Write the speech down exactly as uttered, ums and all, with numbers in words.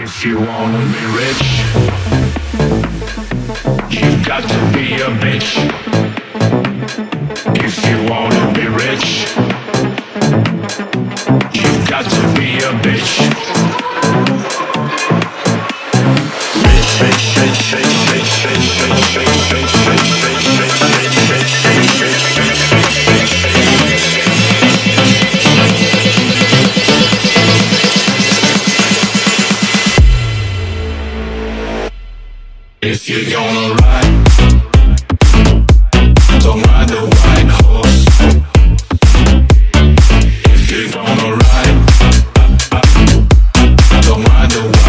If you wanna be rich, you've got to be a bitch. If you wanna be rich, you've got to be a bitch. Bitch, bitch, bitch, bitch, bitch, bitch, bitch, bitch, bitch, bitch, bitch, bitch, bitch, bitch, bitch, bitch, bitch. If you're gonna ride, don't ride the white horse. If you're gonna ride, don't ride the white horse.